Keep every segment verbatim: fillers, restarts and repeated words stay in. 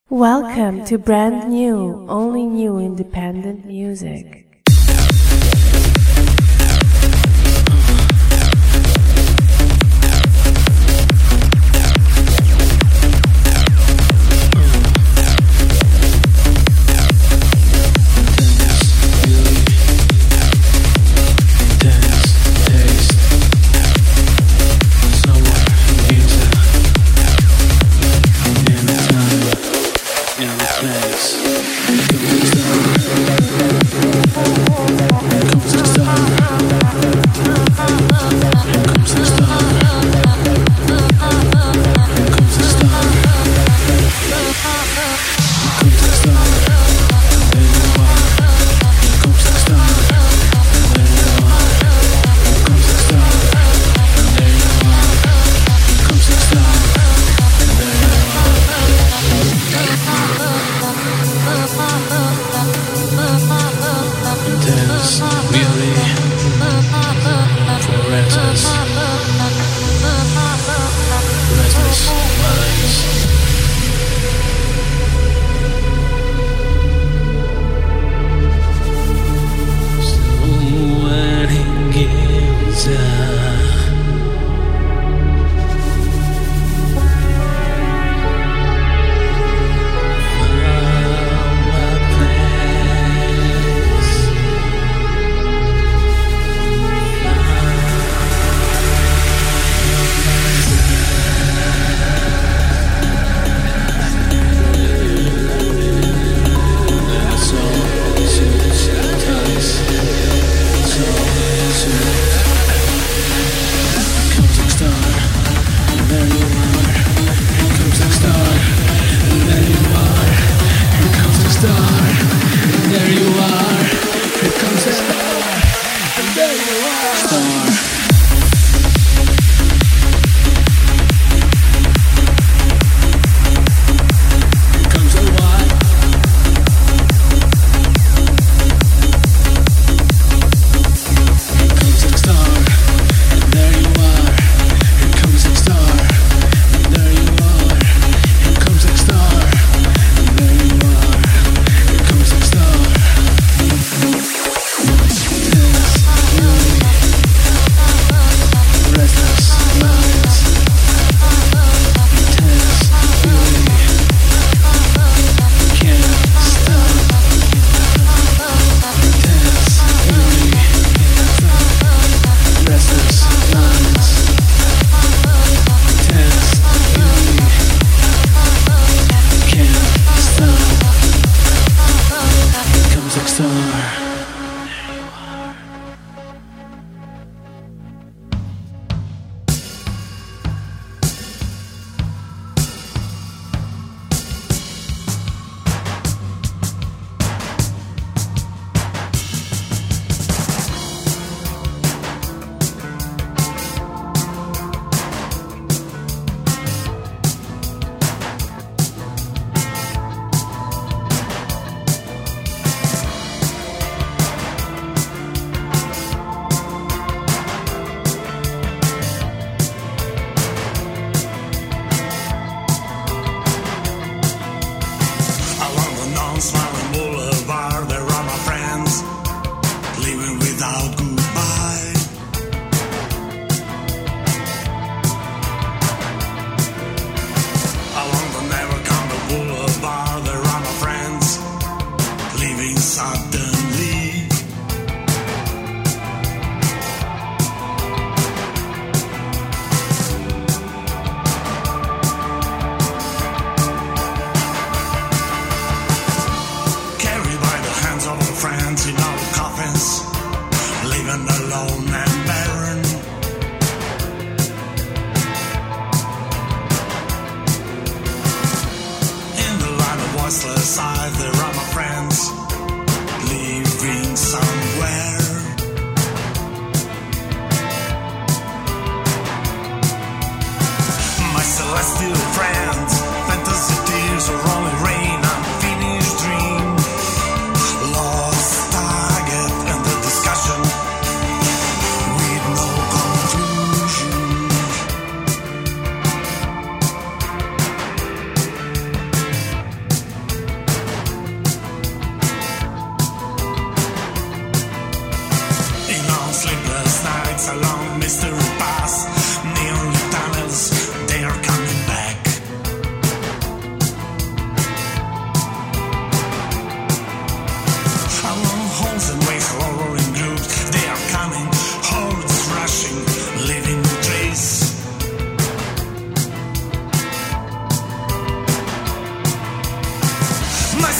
Welcome to brand new, only new independent music.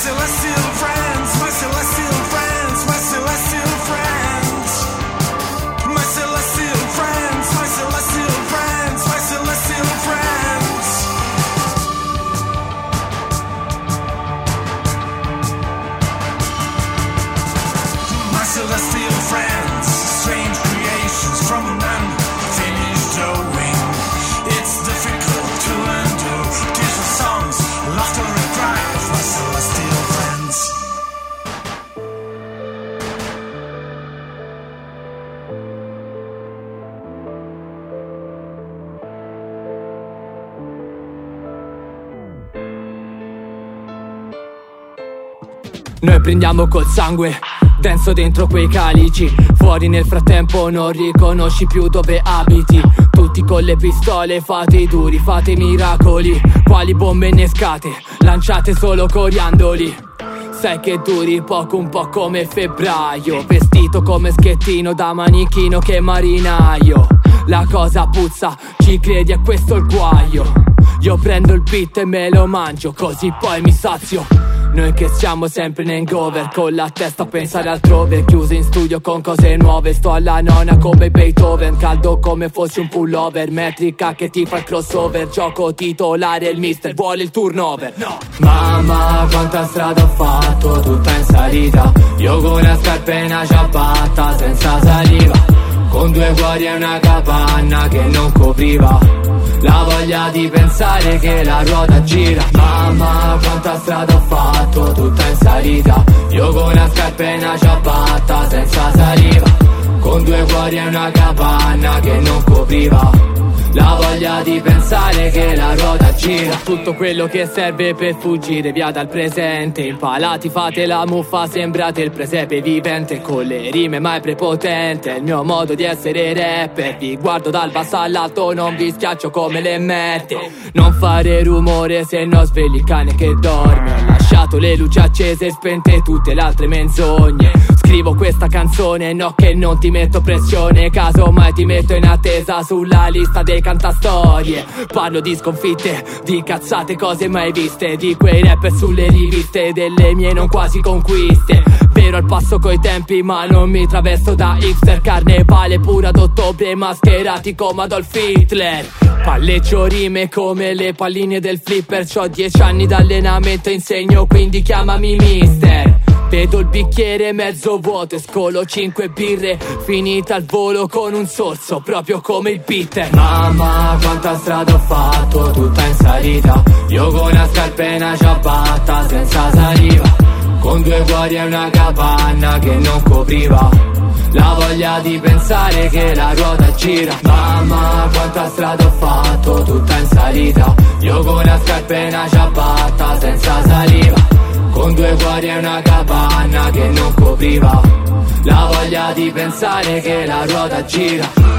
celestial friends, my celestial friends, my celestial friends, my celestial friends, my celestial friends, my celestial friends. My celestial friends, strange creations from an unfinished drawing. It's difficult to endure. Tears of songs, laughter and cries. My celestial friends. Noi prendiamo col sangue denso dentro quei calici. Fuori nel frattempo non riconosci più dove abiti. Tutti con le pistole fate i duri, fate i miracoli. Quali bombe innescate, lanciate solo coriandoli. Sai che duri poco, un po' come febbraio. Vestito come schettino da manichino che marinaio. La cosa puzza, ci credi, è questo il guaio. Io prendo il beat e me lo mangio, così poi mi sazio. Noi che siamo sempre in hangover, con la testa a pensare altrove. Chiuso in studio con cose nuove, sto alla nona come Beethoven. Caldo come fossi un pullover, metrica che ti fa il crossover. Gioco titolare, il mister vuole il turnover. No. Mamma quanta strada ho fatto, tutta in salita. Io con una scarpa e una ciabatta senza saliva, con due cuori e una capanna che non copriva la voglia di pensare che la ruota gira. Mamma quanta strada ho fatto, tutta in salita. Io con una scarpa e una ciabatta senza saliva, con due cuori e una capanna che non copriva la voglia di pensare che la ruota gira. Tutto quello che serve per fuggire via dal presente. Impalati fate la muffa, sembrate il presepe vivente. Con le rime mai prepotente, è il mio modo di essere rapper. Vi guardo dal basso all'alto, non vi schiaccio come le merte. Non fare rumore se no svegli il cane che dorme. Ho lasciato le luci accese e spente tutte le altre menzogne. Scrivo questa canzone, no che non ti metto pressione. Caso mai ti metto in attesa sulla lista dei cantastorie. Parlo di sconfitte, di cazzate, cose mai viste, di quei rapper sulle riviste, delle mie non quasi conquiste. Vero al passo coi tempi ma non mi travesto da hipster. Carnevale pura d'ottobre, mascherati come Adolf Hitler. Palleggio rime come le palline del flipper. C'ho dieci anni d'allenamento, insegno quindi chiamami mister. Vedo il bicchiere mezzo vuoto e scolo cinque birre, finita al volo con un sorso, proprio come il bitter. Mamma quanta strada ho fatto, tutta in salita. Io con una scarpa e una ciabatta senza saliva, con due cuori e una capanna che non copriva la voglia di pensare che la ruota gira. Mamma quanta strada ho fatto, tutta in salita. Io con una scarpa e una ciabatta senza saliva, con due cuori e una capanna che non copriva la voglia di pensare che la ruota gira.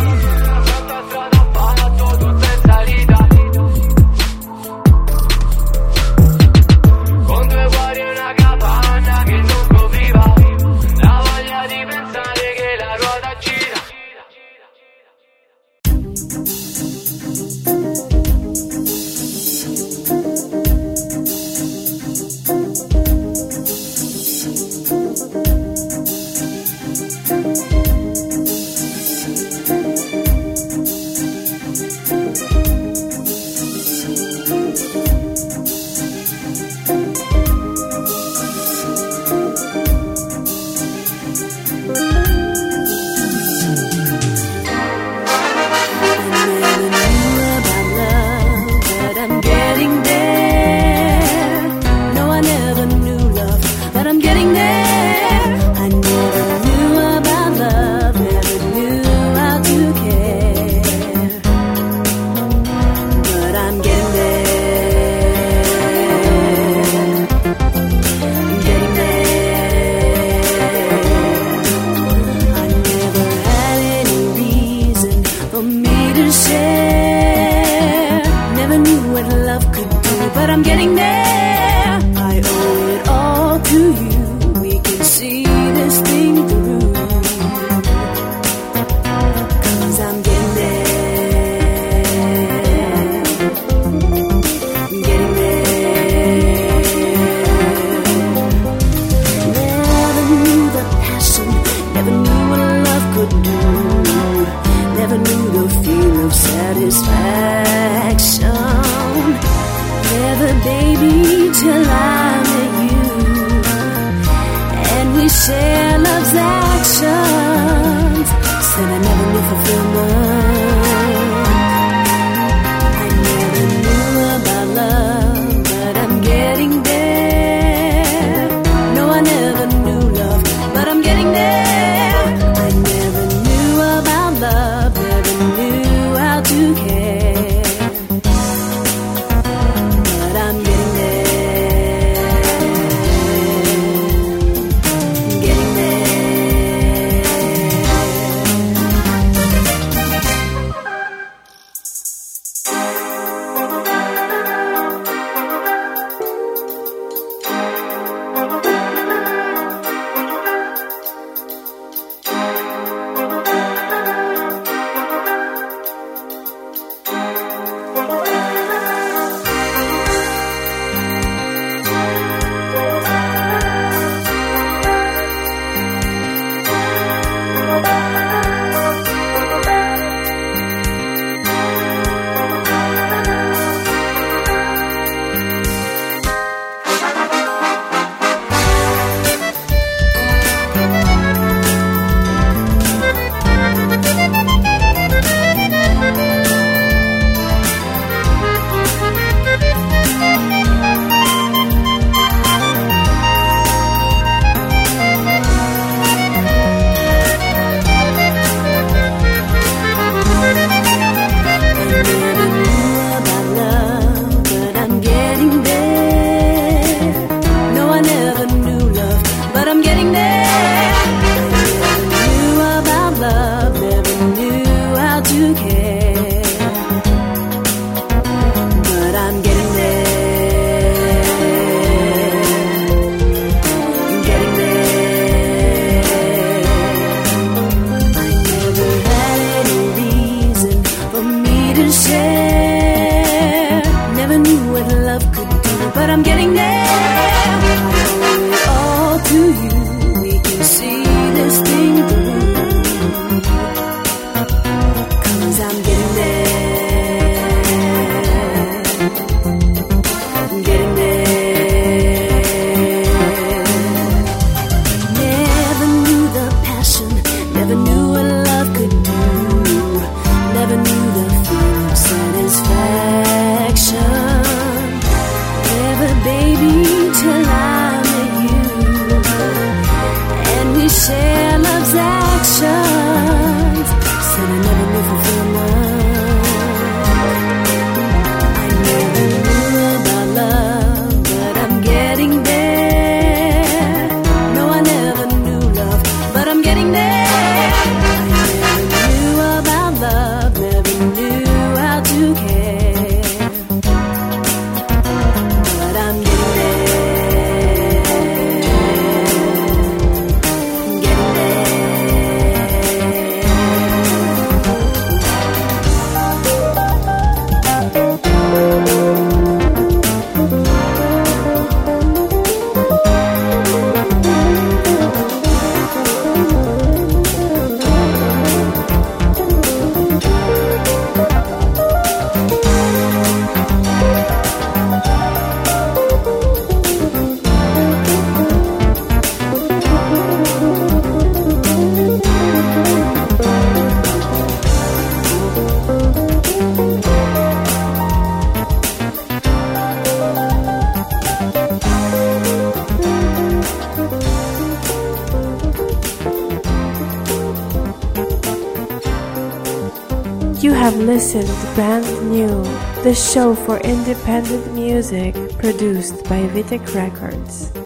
have listened to Brand New, the show for independent music produced by Vitek Records.